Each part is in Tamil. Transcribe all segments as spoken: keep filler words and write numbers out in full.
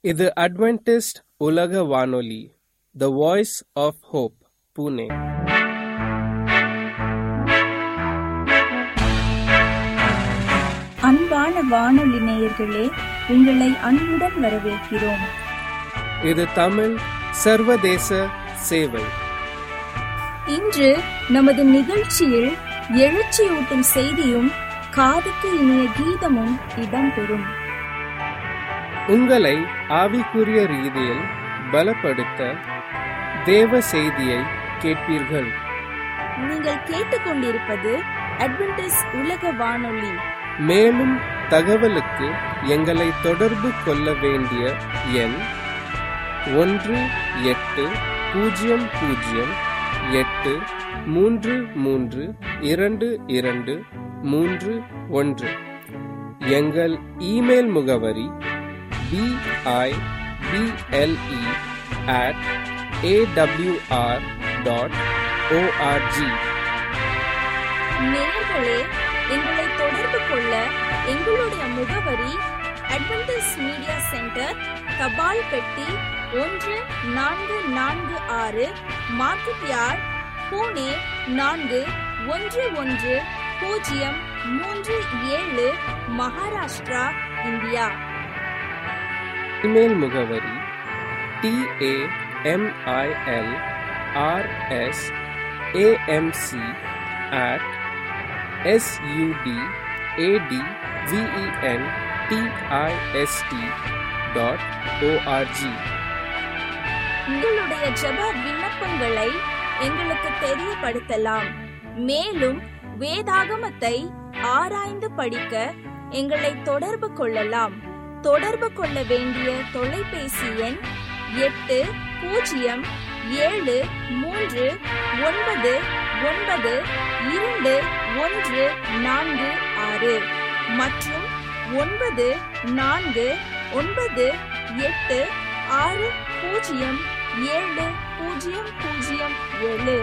இது அட்வென்டிஸ்ட் உலக வானொலி, the voice of hope, Pune. அன்பான வானொலி நேயர்களே, உங்களை அன்புடன் வரவேற்கிறோம். இது தமிழ் சர்வதேச சேவை. இன்று நமது நிகழ்ச்சியில் எழுச்சியூட்டும் செய்தியும் காதுக்கு இனிய கீதமும் இடம்பெறும். உங்களை ஆவிக்குரிய ரீதியில் பலப்படுத்த தேவ செய்தியை கேட்பீர்கள். நீங்கள் கேட்டுக்கொண்டிருப்பது அட்வென்டிஸ்ட் உலக வானொலி. மேலும் தகவலுக்கு எங்களை தொடர்பு கொள்ள வேண்டிய எண் ஒன்று எட்டு பூஜ்ஜியம் பூஜ்ஜியம் எட்டு மூன்று மூன்று இரண்டு இரண்டு மூன்று ஒன்று. எங்கள் இமெயில் முகவரி P I P L E at AWR dot org. நேயர்களே, எங்களை தொடர்பு கொள்ள எங்களுடைய முகவரி அட்வென்டிஸ்ட் மீடியா சென்டர், தபால் பெட்டி ஒன்று நான்கு நான்கு ஆறு, மார்க்கெட் யார்ட், புனே நான்கு ஒன்று ஒன்று பூஜ்ஜியம் மூன்று ஏழு, மகாராஷ்டிரா, இந்தியா. இமெயில் முகவரி T A M I L R S A M C at S U D A D V E N T I S T dot org. உங்களுடைய ஜெப விண்ணப்பங்களை எங்களுக்கு தெரியப்படுத்தலாம். மேலும் வேதாகமத்தை ஆராய்ந்து படிக்க எங்களை தொடர்பு கொள்ளலாம். தொடர்பு கொள்ள வேண்டிய தொலைபேசி எண் எட்டு பூஜ்ஜியம் ஏழு மூன்று ஒன்பது ஒன்பது இரண்டு ஒன்று நான்கு ஆறு மற்றும் ஒன்பது நான்கு ஒன்பது எட்டு ஆறு பூஜ்ஜியம் ஏழு பூஜ்ஜியம் பூஜ்ஜியம் ஏழு.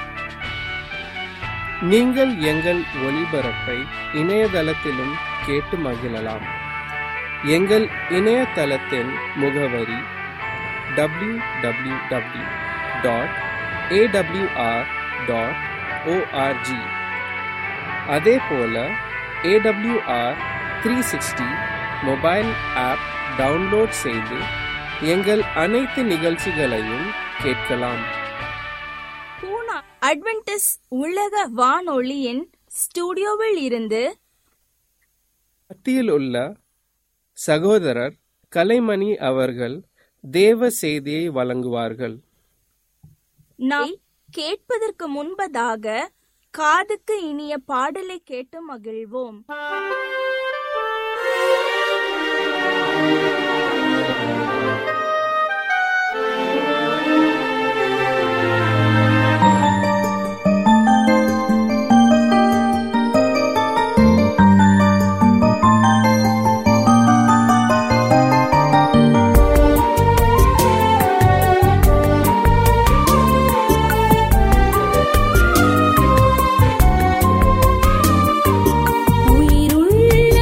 நீங்கள் எங்கள் ஒளிபரப்பை இணையதளத்திலும் கேட்டு மகிழலாம். எங்கள் இணையதளத்தின் முகவரி W W W dot AWR dot org. அதே போல AWR three sixty mobile app download செய்து எங்கள் அனைத்து நிகழ்ச்சிகளையும் கேட்கலாம். பூனா அட்வென்டிஸ்ட் உலக வானொலியின் ஸ்டுடியோவில் இருந்து மத்தியில் உள்ள சகோதரர் கலைமணி அவர்கள் தேவ செய்தியை வழங்குவார்கள். நாம் கேட்பதற்கு முன்பதாக காதுக்கு இனிய பாடலை கேட்டு மகிழ்வோம். உயிருள்ள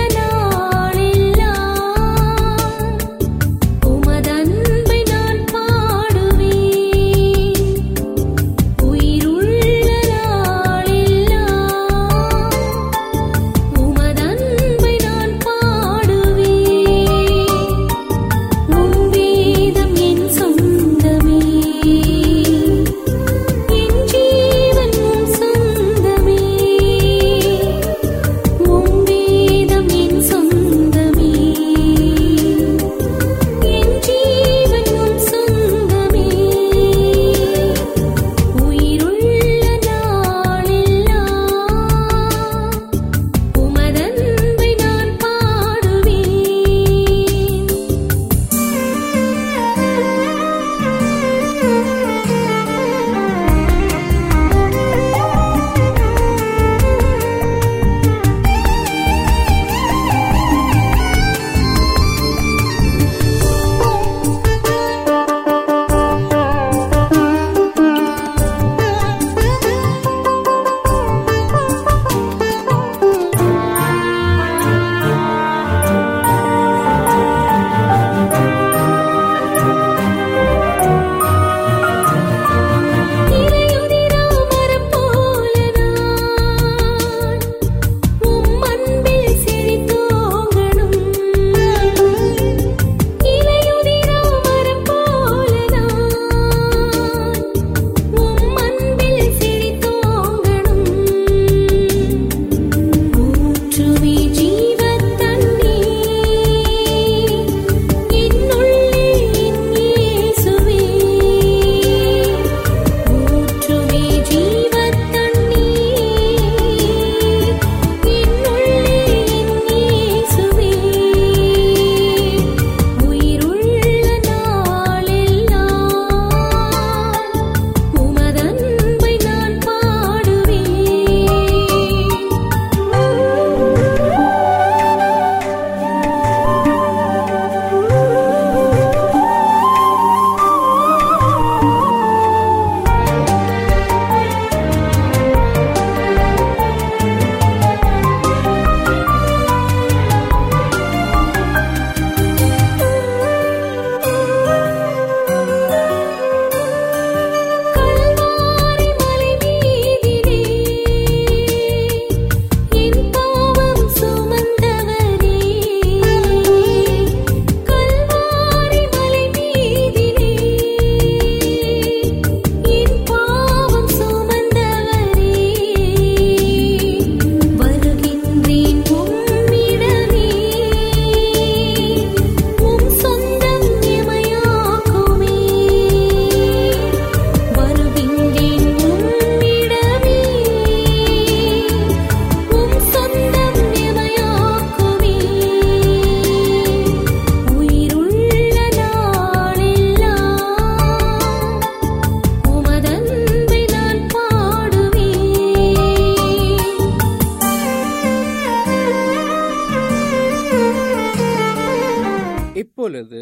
இப்பொழுது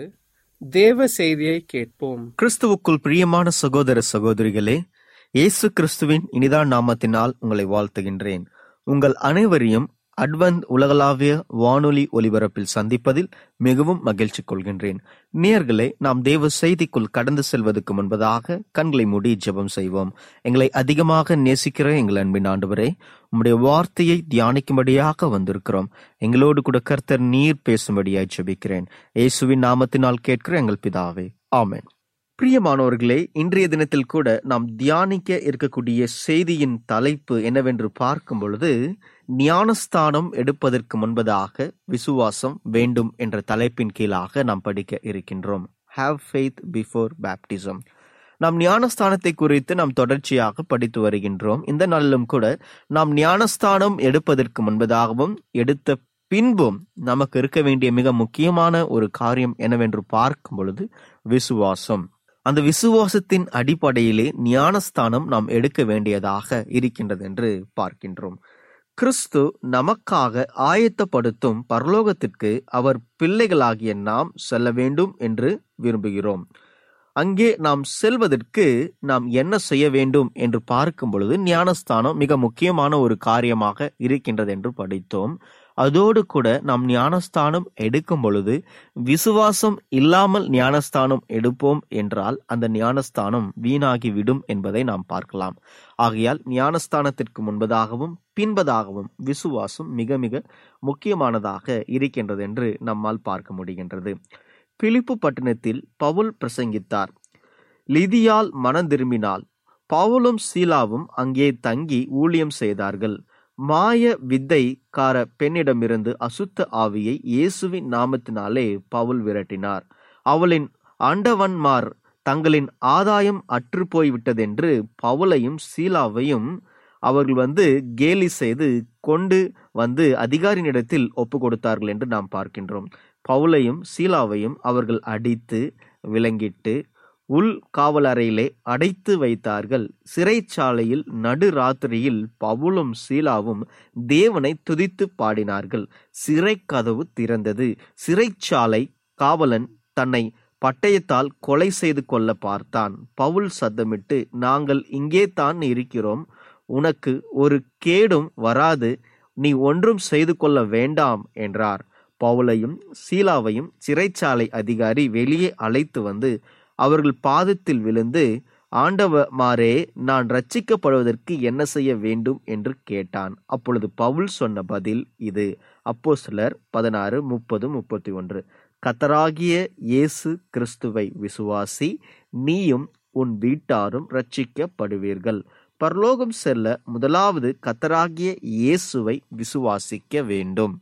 தேவ செய்தியை கேட்போம். கிறிஸ்துவுக்குள் பிரியமான சகோதர சகோதரிகளே, இயேசு கிறிஸ்துவின் இனிதான நாமத்தினால் உங்களை வாழ்த்துகின்றேன். உங்கள் அனைவரையும் அட்வென்ட் உலகளாவிய வானொலி ஒலிபரப்பில் சந்திப்பதில் மிகவும் மகிழ்ச்சி கொள்கின்றேன். நேயர்களே, நாம் தேவ செய்திக்குள் கடந்து செல்வதற்கு முன்பதாக கண்களை மூடி ஜெபம் செய்வோம். எங்களை அதிகமாக நேசிக்கிற எங்கள் அன்பின் ஆண்டவரே, உம்முடைய வார்த்தையை தியானிக்கும்படியாக வந்திருக்கிறோம். எங்களோடு கூட கர்த்தர் நீர் பேசும்படியாய் ஜெபிக்கிறேன். இயேசுவின் நாமத்தினால் கேட்கிற எங்கள் பிதாவே, ஆமென். பிரியமானவர்களே, இன்றைய தினத்தில் கூட நாம் தியானிக்க இருக்கக்கூடிய செய்தியின் தலைப்பு என்னவென்று பார்க்கும் பொழுது, ஞானஸ்தானம் எடுப்பதற்கு முன்பதாக விசுவாசம் வேண்டும் என்ற தலைப்பின் கீழாக நாம் படிக்க இருக்கின்றோம். Have faith before baptism. நாம் ஞானஸ்தானத்தை குறித்து நாம் தொடர்ச்சியாக படித்து வருகின்றோம். இந்த நாளிலும் கூட நாம் ஞானஸ்தானம் எடுப்பதற்கு முன்பதாகவும் எடுத்த பின்பும் நமக்கு இருக்க வேண்டிய மிக முக்கியமான ஒரு காரியம் என்னவென்று பார்க்கும் பொழுது விசுவாசம். அந்த விசுவாசத்தின் அடிப்படையிலே ஞானஸ்தானம் நாம் எடுக்க வேண்டியதாக இருக்கின்றது என்று பார்க்கின்றோம். கிறிஸ்து நமக்காக ஆயத்தப்படுத்தும் பரலோகத்திற்கு அவர் பிள்ளைகளாகிய நாம் செல்ல வேண்டும் என்று விரும்புகிறோம். அங்கே நாம் செல்வதற்கு நாம் என்ன செய்ய வேண்டும் என்று பார்க்கும் பொழுது ஞானஸ்தானம் மிக முக்கியமான ஒரு காரியமாக இருக்கின்றது என்று படித்தோம். அதோடு கூட நாம் ஞானஸ்தானம் எடுக்கும் பொழுது விசுவாசம் இல்லாமல் ஞானஸ்தானம் எடுப்போம் என்றால் அந்த ஞானஸ்தானம் வீணாகிவிடும் என்பதை நாம் பார்க்கலாம். ஆகையால் ஞானஸ்தானத்திற்கு முன்பதாகவும் பின்பதாகவும் விசுவாசம் மிக மிக முக்கியமானதாக இருக்கின்றது என்று நம்மால் பார்க்க முடிகின்றது. பிலிப்பு பட்டணத்தில் பவுல் பிரசங்கித்தார். லிதியால் மனம் திரும்பினாள். பவுலும் சீலாவும் அங்கே தங்கி ஊழியம் செய்தார்கள். மாய வித்தை கார பெண்ணிடமிருந்து அசுத்த ஆவியை இயேசுவின் நாமத்தினாலே பவுல் விரட்டினார். அவளின் ஆண்டவன்மார் தங்களின் ஆதாயம் அற்று போய்விட்டதென்று பவுலையும் சீலாவையும் அவர்கள் வந்து கேலி செய்து கொண்டு வந்து அதிகாரியினிடத்தில் ஒப்பு கொடுத்தார்கள் என்று நாம் பார்க்கின்றோம். பவுலையும் சீலாவையும் அவர்கள் அடித்து விலங்கிட்டு உள் காவலறையிலே அடைத்து வைத்தார்கள். சிறைச்சாலையில் நடு ராத்திரியில் பவுலும் சீலாவும் தேவனை துதித்து பாடினார்கள். சிறை கதவு திறந்தது. சிறைச்சாலை காவலன் தன்னை பட்டயத்தால் கொலை செய்து கொள்ள பார்த்தான். பவுல் சத்தமிட்டு, நாங்கள் இங்கே தான் இருக்கிறோம், உனக்கு ஒரு கேடும் வராது, நீ ஒன்றும் செய்து கொள்ள வேண்டாம் என்றார். பவுலையும் சீலாவையும் சிறைச்சாலை அதிகாரி வெளியே அழைத்து வந்து அவர்கள் பாதத்தில் விழுந்து, ஆண்டவமாரே, நான் ரட்சிக்கப்படுவதற்கு என்ன செய்ய வேண்டும் என்று கேட்டான். அப்பொழுது பவுல் சொன்ன பதில் இது. அப்போஸ்தலர் பதினாறு முப்பது முப்பத்தி ஒன்று. கர்த்தராகிய இயேசு கிறிஸ்துவை விசுவாசி, நீயும் உன் வீட்டாரும் ரட்சிக்கப்படுவீர்கள். பரலோகம் செல்ல முதலாவது கர்த்தராகிய இயேசுவை விசுவாசிக்க வேண்டும்.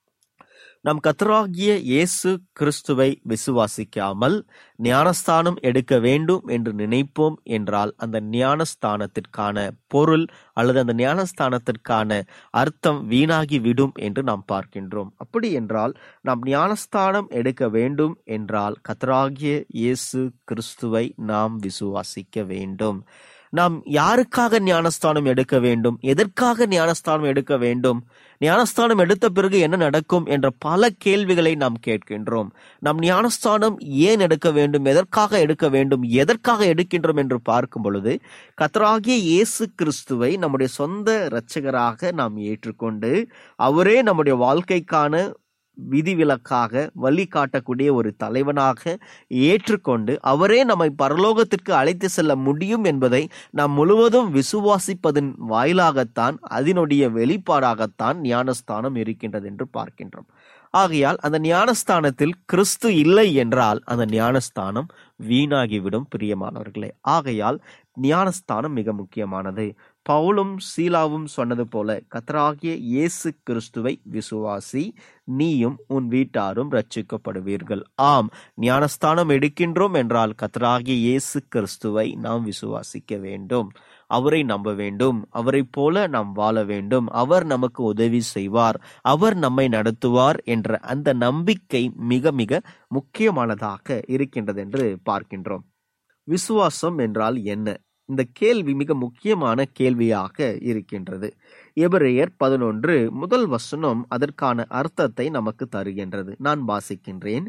நாம் கர்த்தராகிய இயேசு கிறிஸ்துவை விசுவாசிக்காமல் ஞானஸ்தானம் எடுக்க வேண்டும் என்று நினைப்போம் என்றால் அந்த ஞானஸ்தானத்திற்கான பொருள் அல்லது அந்த ஞானஸ்தானத்திற்கான அர்த்தம் வீணாகி விடும் என்று நாம் பார்க்கின்றோம். அப்படி என்றால் நாம் ஞானஸ்தானம் எடுக்க வேண்டும் என்றால் கர்த்தராகிய இயேசு கிறிஸ்துவை நாம் விசுவாசிக்க வேண்டும். நாம் யாருக்காக ஞானஸ்தானம் எடுக்க வேண்டும், எதற்காக ஞானஸ்தானம் எடுக்க வேண்டும், ஞானஸ்தானம் எடுத்த பிறகு என்ன நடக்கும் என்ற பல கேள்விகளை நாம் கேட்கின்றோம். நாம் ஞானஸ்தானம் ஏன் எடுக்க வேண்டும், எதற்காக எடுக்க வேண்டும், எதற்காக எடுக்கின்றோம் என்று பார்க்கும் பொழுது கர்த்தராகிய இயேசு கிறிஸ்துவை நம்முடைய சொந்த இரட்சகராக நாம் ஏற்றுக்கொண்டு அவரே நம்முடைய வாழ்க்கைக்கான விதிவிலக்காக வழி காட்டக்கூடிய ஒரு தலைவனாக ஏற்றுக்கொண்டு அவரே நம்மை பரலோகத்திற்கு அழைத்து செல்ல முடியும் என்பதை நாம் முழுவதும் விசுவாசிப்பதன் வாயிலாகத்தான், அதனுடைய வெளிப்பாடாகத்தான் ஞானஸ்தானம் இருக்கின்றது என்று பார்க்கின்றோம். ஆகையால் அந்த ஞானஸ்தானத்தில் கிறிஸ்து இல்லை என்றால் அந்த ஞானஸ்தானம் வீணாகிவிடும் பிரியமானவர்களே. ஆகையால் ஞானஸ்தானம் மிக முக்கியமானது. பவுலும் சீலாவும் சொன்னது போல கர்த்தராகிய இயேசு கிறிஸ்துவை விசுவாசி, நீயும் உன் வீட்டாரும் ரட்சிக்கப்படுவீர்கள். ஆம், ஞானஸ்தானம் எடுக்கின்றோம் என்றால் கர்த்தராகிய இயேசு கிறிஸ்துவை நாம் விசுவாசிக்க வேண்டும், அவரை நம்ப வேண்டும், அவரை போல நாம் வாழ வேண்டும், அவர் நமக்கு உதவி செய்வார், அவர் நம்மை நடத்துவார் என்ற அந்த நம்பிக்கை மிக மிக முக்கியமானதாக இருக்கின்றது என்று பார்க்கின்றோம். விசுவாசம் என்றால் என்ன? இந்த கேள்வி மிக முக்கியமான கேள்வியாக இருக்கின்றது. எபிரேயர் பதினொன்று முதல் வசனம் அதற்கான அர்த்தத்தை நமக்கு தருகின்றது. நான் வாசிக்கின்றேன்.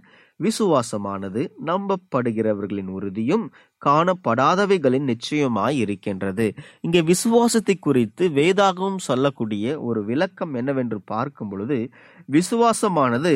விசுவாசமானது நம்பப்படுகிறவர்களின் உறுதியும் காணப்படாதவைகளின் நிச்சயமாய் இருக்கின்றது. இங்கே விசுவாசத்தை குறித்து வேதாகமம் சொல்லக்கூடிய ஒரு விளக்கம் என்னவென்று பார்க்கும் பொழுது, விசுவாசமானது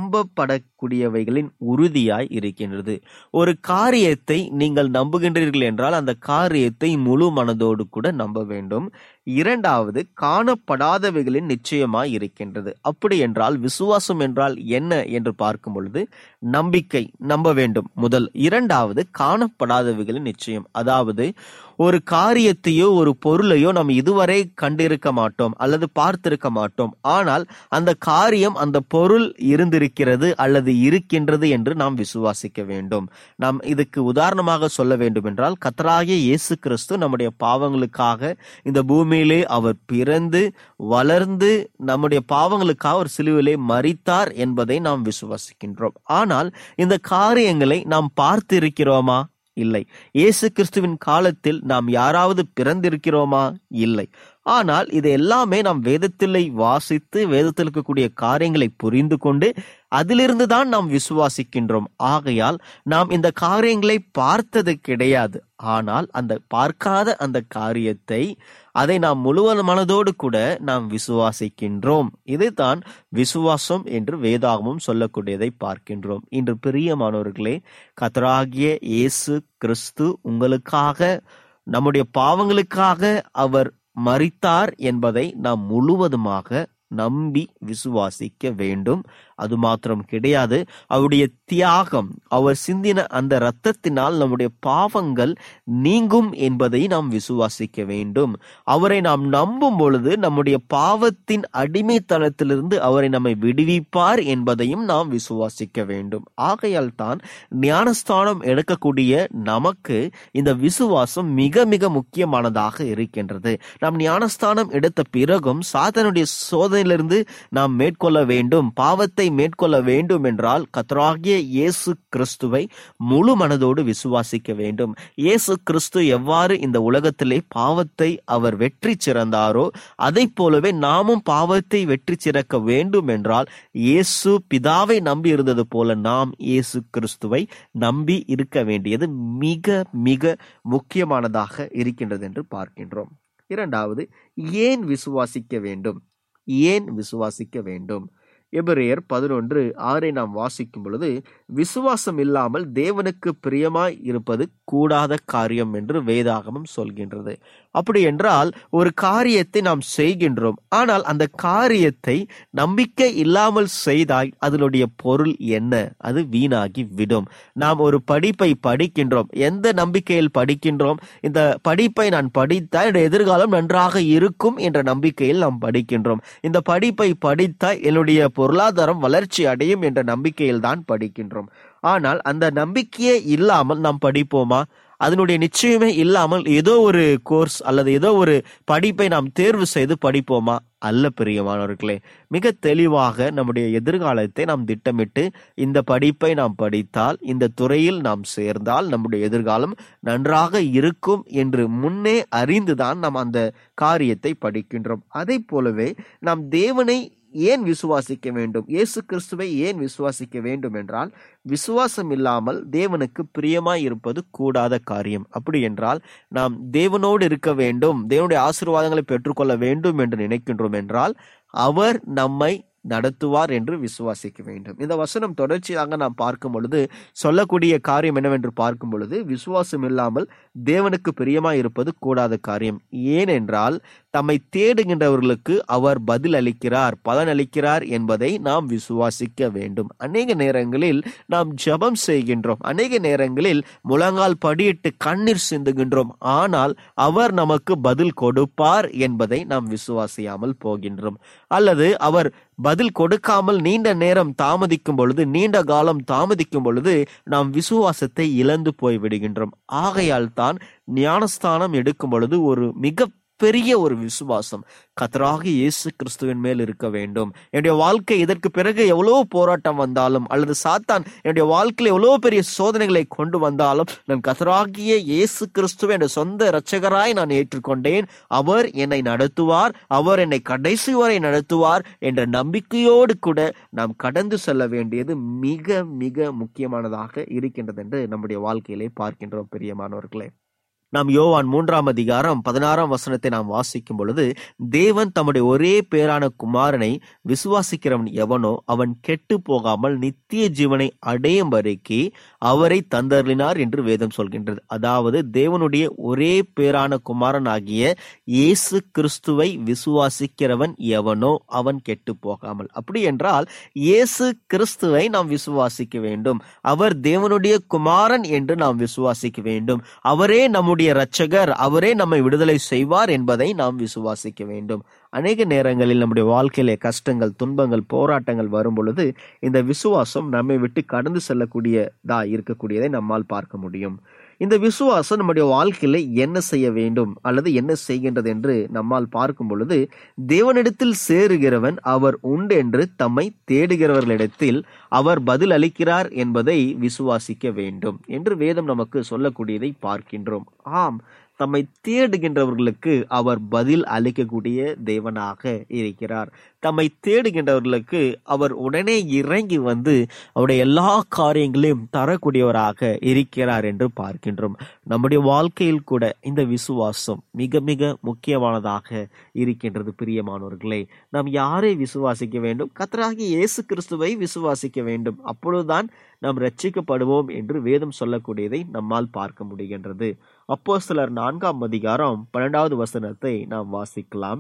நம்பப்படக்கூடியவைகளின் உறுதியாய் இருக்கின்றது. ஒரு காரியத்தை நீங்கள் நம்புகின்றீர்கள் என்றால் அந்த காரியத்தை முழு மனதோடு கூட நம்ப வேண்டும். இரண்டாவது, காணப்படாதவைகளின் நிச்சயமாய் இருக்கின்றது. அப்படி என்றால் விசுவாசம் என்றால் என்ன என்று பார்க்கும் பொழுது, நம்பிக்கை, நம்ப வேண்டும் முதல். இரண்டாவது, காணப்படாதவைகளின் நிச்சயம். அதாவது ஒரு காரியத்தையோ ஒரு பொருளையோ நாம் இதுவரை கண்டிருக்க மாட்டோம் அல்லது பார்த்திருக்க மாட்டோம். ஆனால் அந்த காரியம், அந்த பொருள் இருந்திருக்கிறது அல்லது இருக்கின்றது என்று நாம் விசுவாசிக்க வேண்டும். நாம் இதுக்கு உதாரணமாக சொல்ல வேண்டும் என்றால், கர்த்தராகிய இயேசு கிறிஸ்து நம்முடைய பாவங்களுக்காக இந்த பூமியிலே அவர் பிறந்து வளர்ந்து நம்முடைய பாவங்களுக்காக ஒரு சிலுவிலே மரித்தார் என்பதை நாம் விசுவாசிக்கின்றோம். ஆனால் இந்த காரியங்களை நாம் பார்த்திருக்கிறோமா? இல்லை. இயேசு கிறிஸ்துவின் காலத்தில் நாம் யாராவது பிறந்திருக்கிறோமா? இல்லை. ஆனால் இது எல்லாமே நாம் வேதத்திலே வாசித்து வேதத்தில் இருக்கக்கூடிய காரியங்களை புரிந்து கொண்டு அதிலிருந்து தான் நாம் விசுவாசிக்கின்றோம். ஆகையால் நாம் இந்த காரியங்களை பார்த்தது கிடையாது. ஆனால் அந்த பார்க்காத அந்த காரியத்தை, அதை நாம் முழு மனதோடு கூட நாம் விசுவாசிக்கின்றோம். இதுதான் விசுவாசம் என்று வேதாகமும் சொல்லக்கூடியதை பார்க்கின்றோம். இன்று பிரியமானவர்களே, கர்த்தராகிய இயேசு கிறிஸ்து உங்களுக்காக, நம்முடைய பாவங்களுக்காக அவர் மரித்தார் என்பதை நாம் முழுவதுமாக நம்பி விசுவாசிக்க வேண்டும். அது மாத்திரம் கிடையாது, அவருடைய தியாகம், அவர் சிந்தின அந்த இரத்தத்தினால் நம்முடைய பாவங்கள் நீங்கும் என்பதை நாம் விசுவாசிக்க வேண்டும். அவரை நாம் நம்பும் பொழுது நம்முடைய பாவத்தின் அடிமைத்தனத்திலிருந்து அவரை நம்மை விடுவிப்பார் என்பதையும் நாம் விசுவாசிக்க வேண்டும். ஆகையால் தான் ஞானஸ்தானம் எடுக்கக்கூடிய நமக்கு இந்த விசுவாசம் மிக மிக முக்கியமானதாக இருக்கின்றது. நாம் ஞானஸ்தானம் எடுத்த பிறகும் சாத்தானுடைய சோதனையிலிருந்து நாம் மேற்கொள்ள வேண்டும், பாவத்தை மேற்கொள்ள வேண்டும் என்றால் கர்த்தராகிய இயேசு கிறிஸ்துவை முழு மனதோடு விசுவாசிக்க வேண்டும். இயேசு கிறிஸ்து எவ்வாறு இந்த உலகத்திலே பாவத்தை அவர் வெற்றி சிறந்தாரோ அதை போலவே நாமும் பாவத்தை வெற்றி சிறக்க வேண்டும் என்றால் இயேசு பிதாவை நம்பி இருந்தது போல நாம் இயேசு கிறிஸ்துவை நம்பி இருக்க வேண்டியது மிக மிக முக்கியமானதாக இருக்கின்றது என்று பார்க்கின்றோம். இரண்டாவது, ஏன் விசுவாசிக்க வேண்டும்? ஏன் விசுவாசிக்க வேண்டும்? எபிரேயர் பதினொன்று ஆறை நாம் வாசிக்கும் பொழுது, விசுவாசம் இல்லாமல் தேவனுக்கு பிரியமாய் இருப்பது கூடாத காரியம் என்று வேதாகமம் சொல்கின்றது. அப்படி என்றால் ஒரு காரியத்தை நாம் செய்கின்றோம், ஆனால் அந்த காரியத்தை நம்பிக்கை இல்லாமல் செய்தால் அதனுடைய பொருள் என்ன? அது வீணாகி விடும். நாம் ஒரு படிப்பை படிக்கின்றோம், எந்த நம்பிக்கையில் படிக்கின்றோம்? இந்த படிப்பை நான் படித்தால் என்னுடைய எதிர்காலம் நன்றாக இருக்கும் என்ற நம்பிக்கையில் நாம் படிக்கின்றோம். இந்த படிப்பை படித்தால் என்னுடைய பொருளாதாரம் வளர்ச்சி அடையும் என்ற நம்பிக்கையில் தான் படிக்கின்றோம். ஆனால் அந்த நம்பிக்கையே இல்லாமல் நாம் படிப்போமா? அதனுடைய நிச்சயமே இல்லாமல் ஏதோ ஒரு கோர்ஸ் அல்லது ஏதோ ஒரு படிப்பை நாம் தேர்வு செய்து படிப்போமா? அல்ல பிரியமானவர்களே. மிக தெளிவாக நம்முடைய எதிர்காலத்தை நாம் திட்டமிட்டு இந்த படிப்பை நாம் படித்தால், இந்த துறையில் நாம் சேர்ந்தால் நம்முடைய எதிர்காலம் நன்றாக இருக்கும் என்று முன்னே அறிந்துதான் நாம் அந்த காரியத்தை படிக்கின்றோம். அதை போலவே நாம் தேவனை ஏன் விசுவாசிக்க வேண்டும், இயேசு கிறிஸ்துவை ஏன் விசுவாசிக்க வேண்டும் என்றால், விசுவாசம் இல்லாமல் தேவனுக்கு பிரியமாய் இருப்பது கூடாத காரியம். அப்படி என்றால் நாம் தேவனோடு இருக்க வேண்டும், தேவனுடைய ஆசீர்வாதங்களை பெற்றுக்கொள்ள வேண்டும் என்று நினைக்கின்றோம் என்றால் அவர் நம்மை நடத்துவார் என்று விசுவாசிக்க வேண்டும். இந்த வசனம் தொடர்ச்சியாக நாம் பார்க்கும் பொழுது சொல்லக்கூடிய காரியம் என்னவென்று பார்க்கும் பொழுது, விசுவாசம் இல்லாமல் தேவனுக்கு பிரியமாய் இருப்பது கூடாத காரியம். ஏனென்றால் தம்மை தேடுகின்றவர்களுக்கு அவர் பதில் அளிக்கிறார், பலன் அளிக்கிறார் என்பதை நாம் விசுவாசிக்க வேண்டும். அநேக நேரங்களில் நாம் ஜெபம் செய்கின்றோம், அநேக நேரங்களில் முழங்கால் படியிட்டு கண்ணீர் சிந்துகின்றோம், ஆனால் அவர் நமக்கு பதில் கொடுப்பார் என்பதை நாம் விசுவாசியாமல் போகின்றோம். அல்லது அவர் பதில் கொடுக்காமல் நீண்ட நேரம் தாமதிக்கும் பொழுது, நீண்ட காலம் தாமதிக்கும் பொழுது நாம் விசுவாசத்தை இழந்து போய் விடுகின்றோம். ஆகையால் தான் ஞானஸ்தானம் எடுக்கும் பொழுது ஒரு மிக மிகப்பெரிய ஒரு விசுவாசம் கர்த்தராகிய இயேசு கிறிஸ்துவின் மேல் இருக்க வேண்டும். என்னுடைய வாழ்க்கை இதற்கு பிறகு எவ்வளவு போராட்டம் வந்தாலும், அல்லது சாத்தான் என்னுடைய வாழ்க்கையில எவ்வளவு பெரிய சோதனைகளை கொண்டு வந்தாலும், நான் கர்த்தராகிய இயேசு கிறிஸ்துவை என்ற சொந்த இரட்சகராய் நான் ஏற்றுக்கொண்டேன். அவர் என்னை நடத்துவார், அவர் என்னை கடைசி வரை நடத்துவார் என்ற நம்பிக்கையோடு கூட நாம் கடந்து செல்ல வேண்டியது மிக மிக முக்கியமானதாக இருக்கின்றது என்று நம்முடைய வாழ்க்கையிலே பார்க்கின்றோம். பிரியமானவர்களே, நாம் யோவான் மூன்றாம் அதிகாரம் பதினாறாம் வசனத்தை நாம் வாசிக்கும் பொழுது, தேவன் தம்முடைய ஒரே பேரான குமாரனை விசுவாசிக்கிறவன் எவனோ அவன் கெட்டு போகாமல் நித்திய ஜீவனை அடையும் வரைக்கு அவரை தந்தருளினார் என்று வேதம் சொல்கின்றது. அதாவது தேவனுடைய ஒரே பேரான குமாரன் ஆகிய இயேசு கிறிஸ்துவை விசுவாசிக்கிறவன் எவனோ அவன் கெட்டு போகாமல். அப்படி என்றால் இயேசு கிறிஸ்துவை நாம் விசுவாசிக்க வேண்டும். அவர் தேவனுடைய குமாரன் என்று நாம் விசுவாசிக்க வேண்டும். அவரே நம்முடைய இரட்சகர், அவரே நம்மை விடுதலை செய்வார் என்பதை நாம் விசுவாசிக்க வேண்டும். அநேக நேரங்களில் நம்முடைய வாழ்க்கையிலே கஷ்டங்கள், துன்பங்கள், போராட்டங்கள் வரும் பொழுது இந்த விசுவாசம் நம்மை விட்டு கடந்து செல்லக்கூடியதா இருக்கக்கூடியதை நம்மால் பார்க்க முடியும். இந்த விசுவாசம் நம்முடைய வாழ்க்கையில என்ன செய்ய வேண்டும் அல்லது என்ன செய்கின்றது என்று நம்மால் பார்க்கும் பொழுது, தேவனிடத்தில் சேருகிறவன் அவர் உண்டு என்று தம்மை தேடுகிறவர்களிடத்தில் அவர் பதில் அளிக்கிறார் என்பதை விசுவாசிக்க வேண்டும் என்று வேதம் நமக்கு சொல்லக்கூடியதை பார்க்கின்றோம். ஆம், தம்மை தேடுகின்றவர்களுக்கு அவர் பதில் அளிக்கக்கூடிய தேவனாக இருக்கிறார். தம்மை தேடுகின்றவர்களுக்கு அவர் உடனே இறங்கி வந்து அவருடைய எல்லா காரியங்களையும் தரக்கூடியவராக இருக்கிறார் என்று பார்க்கின்றோம். நம்முடைய வாழ்க்கையில் கூட இந்த விசுவாசம் மிக மிக முக்கியமானதாக இருக்கின்றது. பிரியமானவர்களே, நாம் யாரை விசுவாசிக்க வேண்டும்? கர்த்தராகிய இயேசு கிறிஸ்துவை விசுவாசிக்க வேண்டும். அப்பொழுதுதான் நாம் ரட்சிக்கப்படுவோம் என்று வேதம் சொல்லக்கூடியதை நம்மால் பார்க்க முடிகின்றது. அப்போஸ்தலர் நான்காம் அதிகாரம் பன்னெண்டாவது வசனத்தை நாம் வாசிக்கலாம்.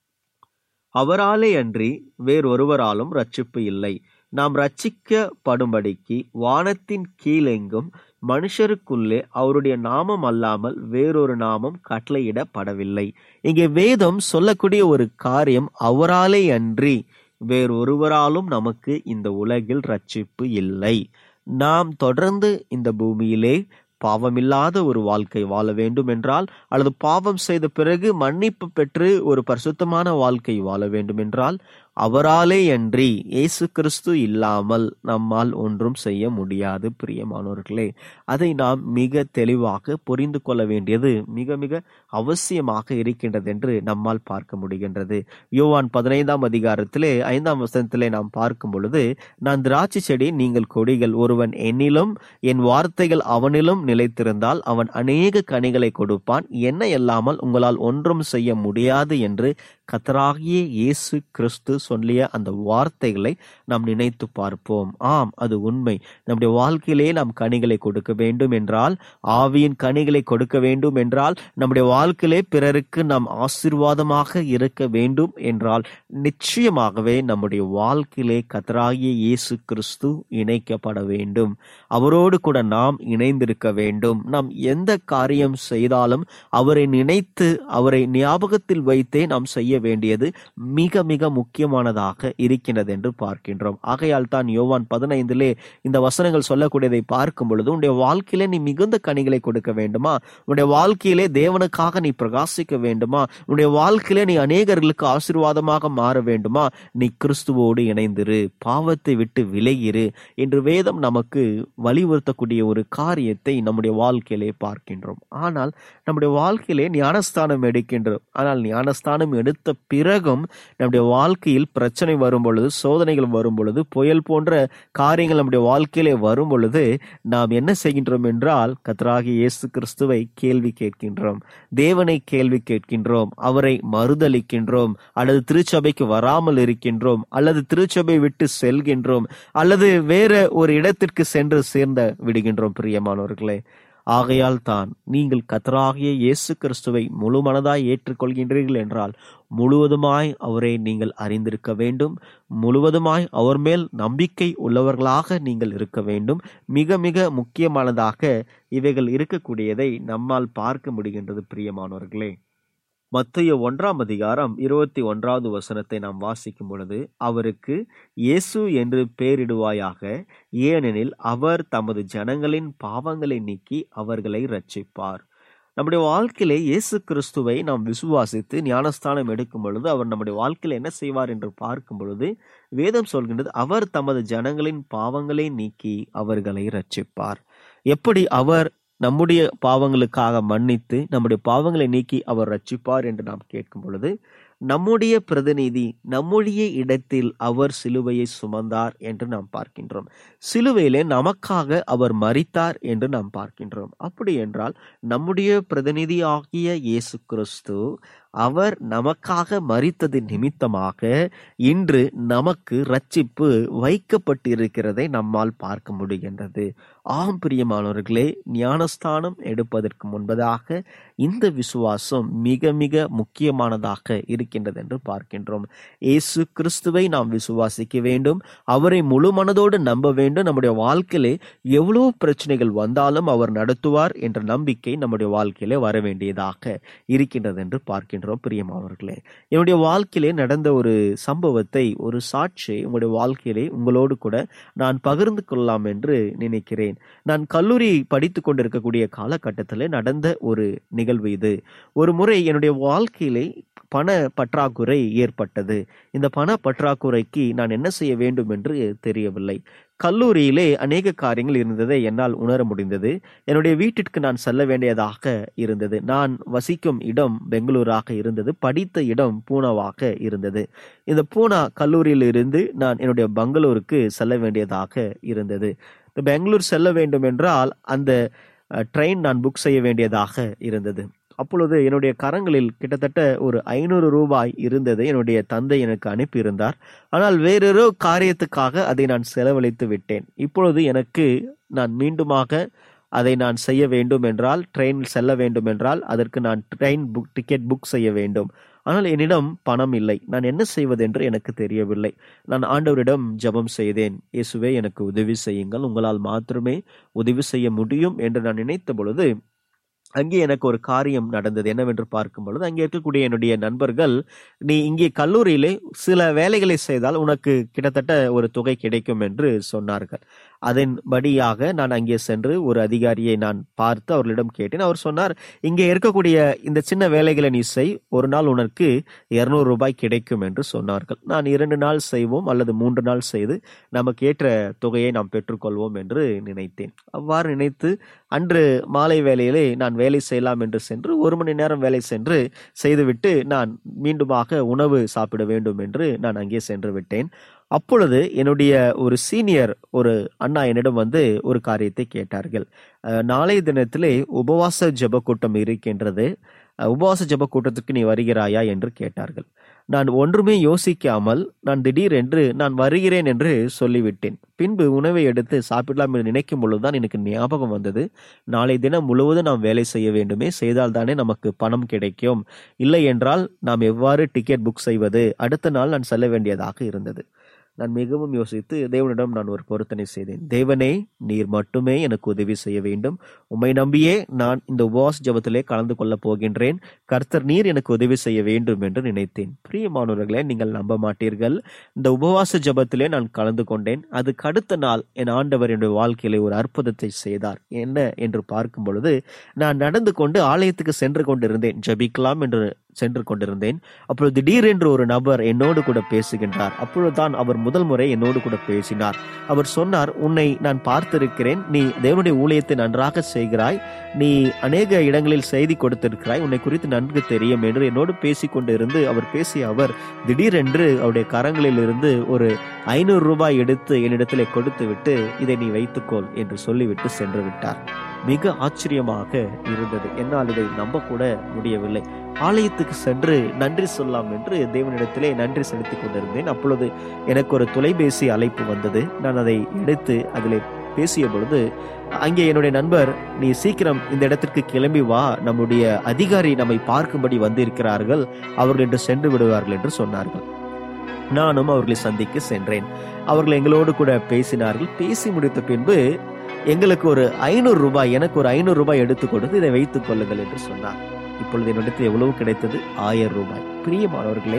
அவராலே அன்றி வேறொருவராலும் ரட்சிப்பு இல்லை. நாம் ரட்சிக்கப்படும்படிக்கு வானத்தின் கீழெங்கும் மனுஷருக்குள்ளே அவருடைய நாமம் அல்லாமல் வேறொரு நாமம் கட்டளையிடப்படவில்லை. இங்கே வேதம் சொல்லக்கூடிய ஒரு காரியம், அவராலே அன்றி வேறொருவராலும் நமக்கு இந்த உலகில் ரட்சிப்பு இல்லை. நாம் தொடர்ந்து இந்த பூமியிலே பாவமில்லாத ஒரு வாழ்க்கை வாழ வேண்டும் என்றால், அல்லது பாவம் செய்த பிறகு மன்னிப்பு பெற்று ஒரு பரிசுத்தமான வாழ்க்கை வாழ வேண்டும் என்றால், அவராலே அன்றி இயேசு கிறிஸ்து இல்லாமல் நம்மால் ஒன்றும் செய்ய முடியாது. பிரியமானவர்களே, அதை நாம் மிக தெளிவாக புரிந்து கொள்ள வேண்டியது மிக மிக அவசியமாக இருக்கின்றது என்று நம்மால் பார்க்க முடிகின்றது. யோவான் பதினைந்தாம் அதிகாரத்திலே ஐந்தாம் வசனத்திலே நாம் பார்க்கும் பொழுது, நான் திராட்சை செடி, நீங்கள் கொடிகள். ஒருவன் என்னிலும் என் வார்த்தைகள் அவனிலும் நிலைத்திருந்தால் அவன் அநேக கனிகளை கொடுப்பான். என்னை அல்லாமல் உங்களால் ஒன்றும் செய்ய முடியாது என்று கர்த்தராகிய இயேசு கிறிஸ்து சொல்லிய அந்த வார்த்தைகளை நாம் நினைத்து பார்ப்போம். ஆம், அது உண்மை. நம்முடைய வாழ்க்கையிலே நாம் கனிகளை கொடுக்க வேண்டும் என்றால், ஆவியின் கனிகளை கொடுக்க வேண்டும் என்றால், நம்முடைய வாழ்க்கையிலே பிறருக்கு நாம் ஆசீர்வாதமாக இருக்க வேண்டும் என்றால், நிச்சயமாகவே நம்முடைய வாழ்க்கையிலே கர்த்தராகிய இயேசு கிறிஸ்து இணைக்கப்பட வேண்டும். அவரோடு கூட நாம் இணைந்திருக்க வேண்டும். நாம் எந்த காரியம் செய்தாலும் அவரை நினைத்து அவரை ஞாபகத்தில் வைத்தே நாம் செய்ய வேண்டியது மிக மிக முக்கியமானதாக இருக்கின்றது என்று பார்க்கின்றோம். ஆகையால் தான் யோவான் பதினைந்திலே இந்த வசனங்கள் சொல்லக்கூடியதை பார்க்கும் பொழுது, உன்னுடைய வாழ்க்கையிலே நீ மிகுந்த கனிகளை கொடுக்க வேண்டுமா? உன்னுடைய வாழ்க்கையிலே தேவனுக்காக நீ பிரகாசிக்க வேண்டுமா? உன்னுடைய வாழ்க்கையிலே நீ அநேகர்களுக்கு ஆசீர்வாதமாக மாற வேண்டுமா? நீ கிறிஸ்துவோடு இணைந்திரு, பாவத்தை விட்டு விலகிரு என்று வேதம் நமக்கு வலியுறுத்தக்கூடிய ஒரு காரியத்தை நம்முடைய வாழ்க்கையிலே பார்க்கின்றோம். ஆனால் நம்முடைய வாழ்க்கையிலே ஞானஸ்தானம் எடுக்கின்றோம். ஆனால் ஞானஸ்தானம் எடுத்த பிறகும் நம்முடைய வாழ்க்கையில் பிரச்சனை வரும் பொழுது, சோதனைகள் வரும் பொழுது, புயல் போன்ற காரியங்கள் நம்முடைய வாழ்க்கையிலே வரும் பொழுது நாம் என்ன செய்கின்றோம் என்றால், கர்த்தராகிய இயேசு கிறிஸ்துவை கேள்வி கேட்கின்றோம், தேவனை கேள்வி கேட்கின்றோம், அவரை மறுதலிக்கின்றோம், அல்லது திருச்சபைக்கு வராமல் இருக்கின்றோம், அல்லது திருச்சபை விட்டு செல்கின்றோம், அல்லது வேற ஒரு இடத்திற்கு சென்று சேர்ந்த விடுகின்றோம். பிரியமானவர்களே, ஆகையால் தான் நீங்கள் கர்த்தராகிய இயேசு கிறிஸ்துவை முழு மனதாய் ஏற்றுக்கொள்கின்றீர்கள் என்றால், முழுவதுமாய் அவரை நீங்கள் அறிந்திருக்க வேண்டும். முழுவதுமாய் அவர் மேல் நம்பிக்கை உள்ளவர்களாக நீங்கள் இருக்க வேண்டும். மிக மிக முக்கியமானதாக இவைகள் இருக்கக்கூடியதை நம்மால் பார்க்க முடிகின்றது. பிரியமானவர்களே, மத்தேயு ஒன்றாம் அதிகாரம் இருபத்தி ஒன்றாவது வசனத்தை நாம் வாசிக்கும் பொழுது, அவருக்கு இயேசு என்று பெயரிடுவாயாக, ஏனெனில் அவர் தமது ஜனங்களின் பாவங்களை நீக்கி அவர்களை இரட்சிப்பார். நம்முடைய வாழ்க்கையிலே இயேசு கிறிஸ்துவை நாம் விசுவாசித்து ஞானஸ்தானம் எடுக்கும் பொழுது அவர் நம்முடைய வாழ்க்கையில என்ன செய்வார் என்று பார்க்கும் பொழுது வேதம் சொல்கின்றது, அவர் தமது ஜனங்களின் பாவங்களை நீக்கி அவர்களை இரட்சிப்பார். எப்படி அவர் நம்முடைய பாவங்களுக்காக மன்னித்து நம்முடைய பாவங்களை நீக்கி அவர் ரட்சிப்பார் என்று நாம் கேட்கும் பொழுது, நம்முடைய பிரதிநிதி நம்முடைய இடத்தில் அவர் சிலுவையை சுமந்தார் என்று நாம் பார்க்கின்றோம். சிலுவையிலே நமக்காக அவர் மரித்தார் என்று நாம் பார்க்கின்றோம். அப்படி என்றால் நம்முடைய பிரதிநிதி ஆகிய இயேசு கிறிஸ்து அவர் நமக்காக மரித்ததின் நிமித்தமாக இன்று நமக்கு ரட்சிப்பு வைக்கப்பட்டிருக்கிறதை நம்மால் பார்க்க முடிகின்றது. ஆம் பிரியமானவர்களே, ஞானஸ்தானம் எடுப்பதற்கு முன்பதாக இந்த விசுவாசம் மிக மிக முக்கியமானதாக இருக்கின்றது என்று பார்க்கின்றோம். இயேசு கிறிஸ்துவை நாம் விசுவாசிக்க வேண்டும், அவரை முழு மனதோடு நம்ப வேண்டும். நம்முடைய வாழ்க்கையிலே எவ்வளவு பிரச்சனைகள் வந்தாலும் அவர் நடத்துவார் என்ற நம்பிக்கை நம்முடைய வாழ்க்கையிலே வர வேண்டியதாக இருக்கின்றது என்று பார்க்கின்றோம். பிரியமானவர்களே, என்னுடைய வாழ்க்கையிலே நடந்த ஒரு சம்பவத்தை, ஒரு சாட்சியை உங்களுடைய வாழ்க்கையிலே உங்களோடு கூட நான் பகிர்ந்து கொள்ளலாம் என்று நினைக்கிறேன். நான் கல்லூரி படித்து கொண்டிருக்கக்கூடிய காலகட்டத்தில் நடந்த ஒரு நிகழ்வு இது. ஒரு முறை என்னுடைய வாழ்க்கையிலே பண பற்றாக்குறை ஏற்பட்டது. இந்த பண பற்றாக்குறைக்கு நான் என்ன செய்ய வேண்டும் என்று தெரியவில்லை. கல்லூரியிலே அநேக காரியங்கள் இருந்ததை என்னால் உணர முடிந்தது. என்னுடைய வீட்டிற்கு நான் செல்ல வேண்டியதாக இருந்தது. நான் வசிக்கும் இடம் பெங்களூராக இருந்தது, படித்த இடம் பூனாவாக இருந்தது. இந்த பூனா கல்லூரியில் இருந்து நான் என்னுடைய பெங்களூருக்கு செல்ல வேண்டியதாக இருந்தது. பெங்களூர் செல்ல வேண்டும் என்றால் அந்த ட்ரெயின் நான் புக் செய்ய வேண்டியதாக இருந்தது. அப்பொழுது என்னுடைய கரங்களில் கிட்டத்தட்ட ஒரு ஐநூறு ரூபாய் இருந்தது. என்னுடைய தந்தை எனக்கு அனுப்பியிருந்தார். ஆனால் வேறொரு காரியத்துக்காக அதை நான் செலவழித்து விட்டேன். இப்பொழுது எனக்கு நான் மீண்டுமாக அதை நான் செய்ய வேண்டும் என்றால், ட்ரெயினில் செல்ல வேண்டும் என்றால் அதற்கு நான் ட்ரெயின் புக் டிக்கெட் புக் செய்ய வேண்டும். ஆனால் என்னிடம் பணம் இல்லை. நான் என்ன செய்வது என்று எனக்கு தெரியவில்லை. நான் ஆண்டவரிடம் ஜெபம் செய்தேன். இயேசுவே, எனக்கு உதவி செய்யுங்கள், உங்களால் மாத்திரமே உதவி செய்ய முடியும் என்று நான் நினைத்த பொழுது அங்கே எனக்கு ஒரு காரியம் நடந்தது. என்னவென்று பார்க்கும் பொழுது அங்கே இருக்கக்கூடிய என்னுடைய நண்பர்கள், நீ இங்கே கல்லூரியிலே சில வேலைகளை செய்தால் உனக்கு கிட்டத்தட்ட ஒரு தொகை கிடைக்கும் என்று சொன்னார்கள். அதன்படியாக நான் அங்கே சென்று ஒரு அதிகாரியை நான் பார்த்து அவர்களிடம் கேட்டேன். அவர் சொன்னார், இங்கே இருக்கக்கூடிய இந்த சின்ன வேலைகளை நீ செய், ஒரு நாள் உனக்கு இருநூறு ரூபாய் கிடைக்கும் என்று சொன்னார்கள். நான் இரண்டு நாள் செய்வோம் அல்லது மூன்று நாள் செய்து நமக்கு ஏற்ற தொகையை நாம் பெற்றுக்கொள்வோம் என்று நினைத்தேன். அவ்வாறு நினைத்து அன்று மாலை வேளையிலே நான் வேலை செய்யலாம் என்று சென்று ஒரு மணி நேரம் வேலை சென்று செய்துவிட்டு நான் மீண்டுமாக உணவு சாப்பிட வேண்டும் என்று நான் அங்கே சென்று விட்டேன். அப்பொழுது என்னுடைய ஒரு சீனியர் ஒரு அண்ணா என்னிடம் வந்து ஒரு காரியத்தை கேட்டார்கள். நாளைய தினத்திலே உபவாச ஜெப கூட்டம் இருக்கின்றது, உபவாச ஜெப கூட்டத்துக்கு நீ வருகிறாயா என்று கேட்டார்கள். நான் ஒன்றுமே யோசிக்காமல் நான் திடீரென்று நான் வருகிறேன் என்று சொல்லிவிட்டேன். பின்பு உணவை எடுத்து சாப்பிடலாம் என்று நினைக்கும் பொழுதுதான் எனக்கு ஞாபகம் வந்தது, நாளை தினம் முழுவதும் நாம் வேலை செய்ய வேண்டுமே, செய்தால் தானே நமக்கு பணம் கிடைக்கும், இல்லை என்றால் நாம் எவ்வாறு டிக்கெட் புக் செய்வது, அடுத்த நாள் நான் செல்ல வேண்டியதாக இருந்தது. நான் மிகவும் யோசித்து தேவனிடம் நான் ஒரு பொருத்தனை செய்தேன். தேவனே, நீர் மட்டுமே எனக்கு உதவி செய்ய வேண்டும், உம்மை நம்பியே நான் இந்த உபவாச ஜெபத்திலே கலந்து கொள்ளப் போகின்றேன், கர்த்தர் நீர் எனக்கு உதவி செய்ய வேண்டும் என்று நினைத்தேன். பிரியமானவர்களே, நீங்கள் நம்ப மாட்டீர்கள், இந்த உபவாச ஜெபத்திலே நான் கலந்து கொண்டேன். அதுக்கு அடுத்த நாள் என் ஆண்டவர் என்னுடைய வாழ்க்கையிலே ஒரு அற்புதத்தை செய்தார். என்ன என்று பார்க்கும் பொழுது, நான் நடந்து கொண்டு ஆலயத்துக்கு சென்று கொண்டிருந்தேன், ஜெபிக்கலாம் என்று சென்று கொண்டிருந்தேன். அப்பொழுது திடீரென்று ஒரு நபர் என்னோடு கூட பேசுகின்றார். அப்பொழுதுதான் அவர் முதல் முறை என்னோடு கூட பேசினார். அவர் சொன்னார், உன்னை நான் பார்த்திருக்கிறேன், நீ தேவனுடைய ஊழியத்தை நன்றாக செய்கிறாய், நீ அநேக இடங்களில் செய்தி கொடுத்திருக்கிறாய், உன்னை குறித்து நன்கு தெரியும் என்று என்னோடு பேசிக் கொண்டு இருந்து அவர் பேசிய அவர் திடீரென்று அவருடைய கரங்களில் இருந்து ஒரு ஐநூறு ரூபாய் எடுத்து என்னிடத்திலே கொடுத்து விட்டு, இதை நீ வைத்துக்கொள் என்று சொல்லிவிட்டு சென்று விட்டார். மிக ஆச்சரியமாக இருந்தது. என்னால் இதை நம்ப கூட முடியவில்லை. ஆலயத்துக்கு சென்று நன்றி சொல்லலாம் என்று தேவனிடத்திலே நன்றி செலுத்திக் கொண்டிருந்தேன். அப்பொழுது எனக்கு ஒரு தொலைபேசி அழைப்பு வந்தது. நான் அதை எடுத்து அதில் பேசிய பொழுது அங்கே என்னுடைய நண்பர், நீ சீக்கிரம் இந்த இடத்திற்கு கிளம்பி வா, நம்முடைய அதிகாரி நம்மை பார்க்கும்படி வந்திருக்கிறார்கள், அவர்கள் என்று சென்று விடுவார்கள் என்று சொன்னார்கள். நானும் அவர்களை சந்திக்க சென்றேன். அவர்கள் எங்களோடு கூட பேசினார்கள். பேசி முடித்த பின்பு எங்களுக்கு ஒரு ஐநூறு ரூபாய் எனக்கு ஒரு ஐநூறு ரூபாய் எடுத்து கொடுத்து இதை வைத்துக் கொள்ளுங்கள் என்று சொன்னார். இப்பொழுது என்னிடத்தில் எவ்வளவு கிடைத்தது? ஆயிரம் ரூபாய். பிரியமானவர்களே,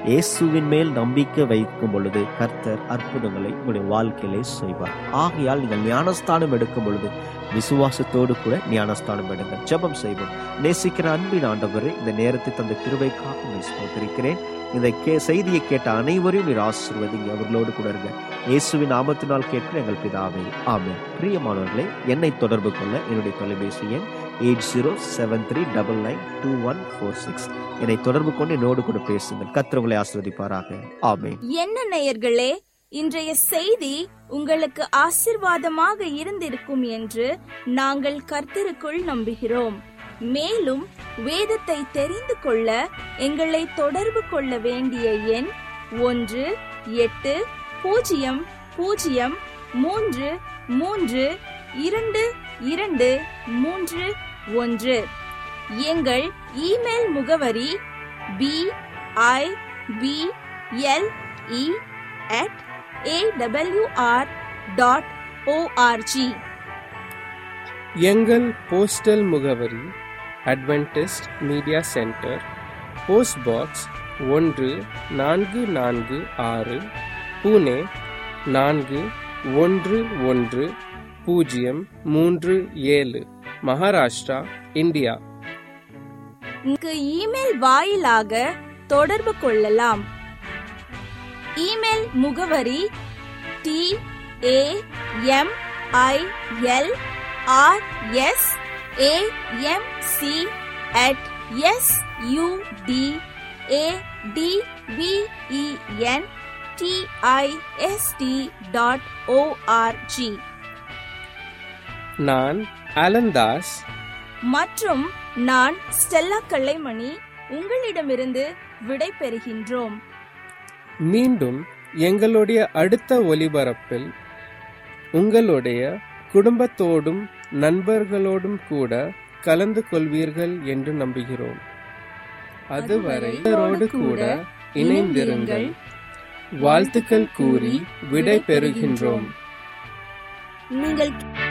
இயேசுவின் மேல் நம்பிக்கை வைக்கும் பொழுது கர்த்தர் அற்புதங்களை உங்களுடைய வாழ்க்கையிலே செய்வார். ஆகையால் நீங்கள் ஞானஸ்தானம் எடுக்கும் பொழுது விசுவாசத்தோடு கூட ஞானஸ்தானம் எடுங்க. ஜெபம் செய்வோம். நேசிக்கிற அன்பின் ஆண்டவரே, இந்த நேரத்தை தந்த கிருபைக்காக உம்மை ஸ்தோத்திரிக்கிறேன். இந்த கே செய்தியை கேட்ட அனைவரையும் நீர் ஆசீர்வதிங்க. அவர்களோடு கூட இருங்க. இயேசுவின் நாமத்தினால் கேட்கிற எங்கள் பிதாவே, ஆமென். பிரியமானவர்களே, என்னை தொடர்பு கொள்ள என்னுடைய தொலைபேசி எண் eight zero seven three double nine two one four six. என்னை தொடர்பு கொண்டு என்னோடு கூட பேசுங்கள். கர்த்தர் உங்களை ஆசீர்வதிப்பாராக. ஆமென். என்ன நேயர்களே, இன்றைய செய்தி உங்களுக்கு ஆசீர்வாதமாக இருந்திருக்கும் என்று நாங்கள் கர்த்தருக்குள் நம்புகிறோம். மேலும் வேதத்தை தெரிந்து கொள்ள எங்களை தொடர்பு கொள்ள வேண்டிய எண் ஒன்று எட்டு பூஜ்ஜியம் பூஜ்ஜியம் மூன்று மூன்று இரண்டு இரண்டு மூன்று ஒன்று. எங்கள் இமெயில் முகவரி P I P L E at A W R dot org. எங்கள் போஸ்டல் முகவரி Adventist media centre, post box ஒன்று நான்கு நான்கு ஆறு, புனே நான்கு ஒன்று ஒன்று பூஜ்ஜியம் மூன்று ஏழு, மகாராஷ்டிரா, இந்தியா. இங்கு இமெயில் வாயிலாக தொடர்பு கொள்ளலாம். இமெயில் முகவரி T A M I L R S A M C at S U D A D V E N T I S T dot org. நான் அலந்தாஸ் மற்றும் நான் ஸ்டெல்லா கல்லைமணி உங்களிடமிருந்து விடை பெறுகின்றோம். மீண்டும் எங்களுடைய அடுத்த ஒலிபரப்பில் உங்களுடைய குடும்பத்தோடும் நண்பர்களோடும் கூட கலந்து கொள்வீர்கள் என்று நம்புகிறோம். அதுவரை இவரோடு கூட இணைந்திருங்கள். வாழ்த்துக்கள் கூறி விடை பெறுகின்றோம். நீங்கள்